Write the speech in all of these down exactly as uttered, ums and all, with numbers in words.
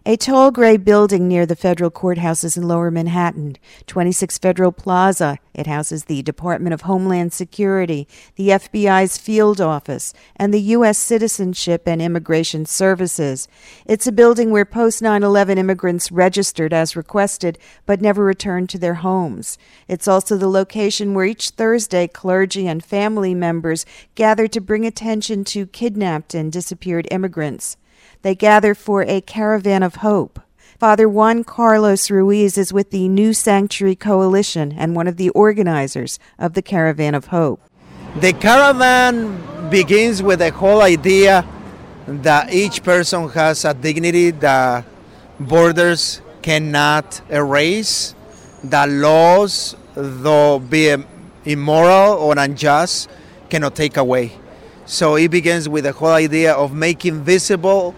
A tall gray building near the federal courthouses in Lower Manhattan, twenty-six Federal Plaza. It houses the Department of Homeland Security, the F B I's field office, and the U S Citizenship and Immigration Services. It's a building where post nine eleven immigrants registered as requested but never returned to their homes. It's also the location where each Thursday clergy and family members gather to bring attention to kidnapped and disappeared immigrants. They gather for a Caravan of Hope. Father Juan Carlos Ruiz is with the New Sanctuary Coalition and one of the organizers of the Caravan of Hope. The caravan begins with the whole idea that each person has a dignity that borders cannot erase, that laws, though be immoral or unjust, cannot take away. So it begins with the whole idea of making visible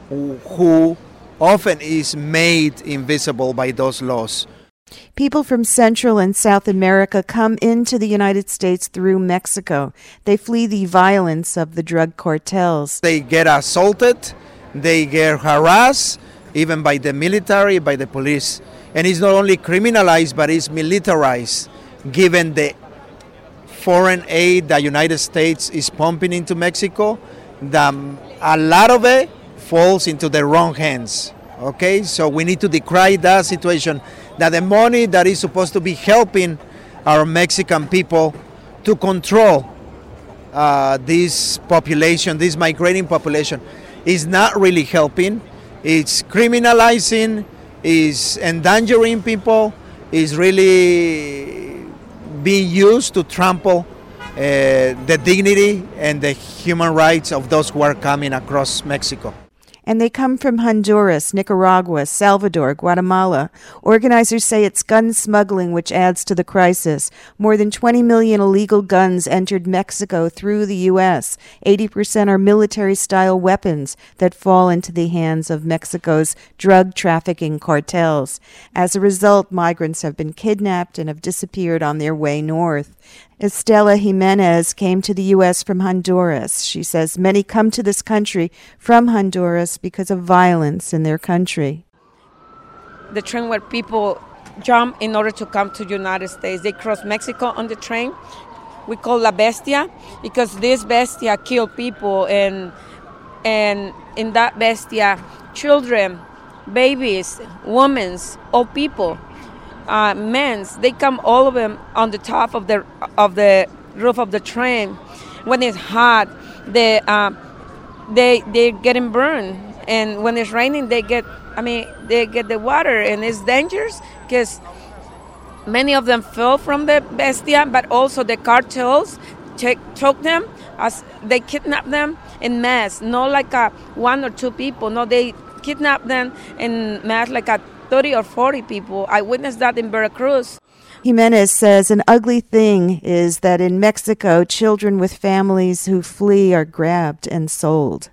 who often is made invisible by those laws. People from Central and South America come into the United States through Mexico. They flee the violence of the drug cartels. They get assaulted, they get harassed, even by the military, by the police. And it's not only criminalized, but it's militarized, given the foreign aid the United States is pumping into Mexico. The, a lot of it falls into the wrong hands. Okay, so we need to decry that situation, that the money that is supposed to be helping our Mexican people to control uh, this population, this migrating population, is not really helping. It's criminalizing, is endangering people, is really being used to trample uh, the dignity and the human rights of those who are coming across Mexico. And they come from Honduras, Nicaragua, Salvador, Guatemala. Organizers say it's gun smuggling which adds to the crisis. More than twenty million illegal guns entered Mexico through the U S. eighty percent are military-style weapons that fall into the hands of Mexico's drug trafficking cartels. As a result, migrants have been kidnapped and have disappeared on their way north. Estela Jimenez came to the U S from Honduras. She says many come to this country from Honduras because of violence in their country. The train where people jump in order to come to the United States. They cross Mexico on the train. We call La Bestia because this Bestia kill people, and and in that Bestia, children, babies, women, old people, Uh, men's, they come all of them on the top of the of the roof of the train. When it's hot, they uh, they they're getting burned, and when it's raining, they get I mean they get the water, and it's dangerous because many of them fell from the Bestia, but also the cartels take, took them as they kidnap them in mass, not like a one or two people. No, they kidnap them in mass like a thirty or forty people. I witnessed that in Veracruz. Jimenez says an ugly thing is that in Mexico, children with families who flee are grabbed and sold.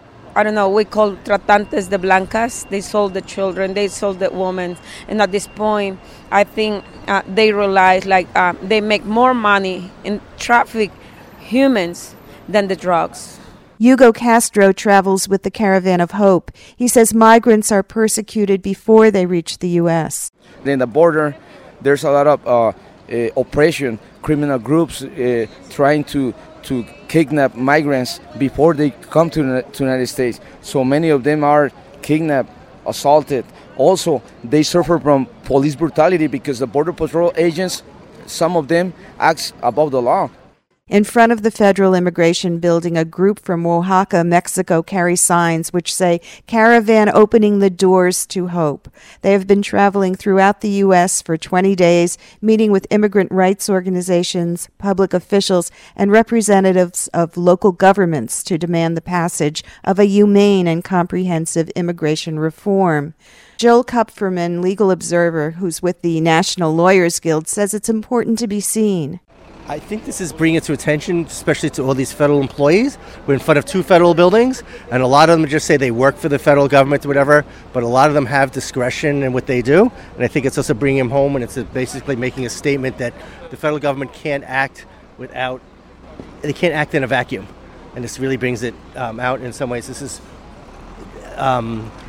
I don't know, we call tratantes de blancas. They sold the children, they sold the women. And at this point, I think uh, they realize like uh, they make more money in traffic humans than the drugs. Hugo Castro travels with the Caravan of Hope. He says migrants are persecuted before they reach the U S. In the border, there's a lot of uh, uh, oppression, criminal groups uh, trying to, to kidnap migrants before they come to the to United States. So many of them are kidnapped, assaulted. Also, they suffer from police brutality because the Border Patrol agents, some of them act above the law. In front of the Federal Immigration Building, a group from Oaxaca, Mexico, carries signs which say, Caravan opening the doors to hope. They have been traveling throughout the U S for twenty days, meeting with immigrant rights organizations, public officials, and representatives of local governments to demand the passage of a humane and comprehensive immigration reform. Joel Kupferman, legal observer who's with the National Lawyers Guild, says it's important to be seen. I think this is bringing it to attention, especially to all these federal employees. We're in front of two federal buildings, and a lot of them just say they work for the federal government or whatever, but a lot of them have discretion in what they do, and I think it's also bringing them home, and it's basically making a statement that the federal government can't act without, they can't act in a vacuum, and this really brings it um, out in some ways. This is um,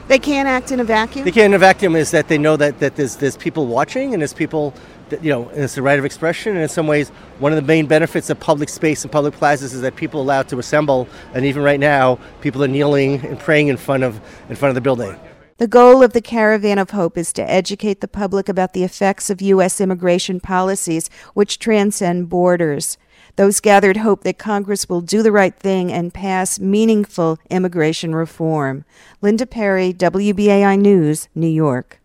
They can't act in a vacuum? They can't in a vacuum is that they know that, that there's, there's people watching and there's people, that, you know, and it's the right of expression. And in some ways, one of the main benefits of public space and public plazas is that people are allowed to assemble. And even right now, people are kneeling and praying in front of in front of the building. The goal of the Caravan of Hope is to educate the public about the effects of U S immigration policies, which transcend borders. Those gathered hope that Congress will do the right thing and pass meaningful immigration reform. Linda Perry, W B A I News, New York.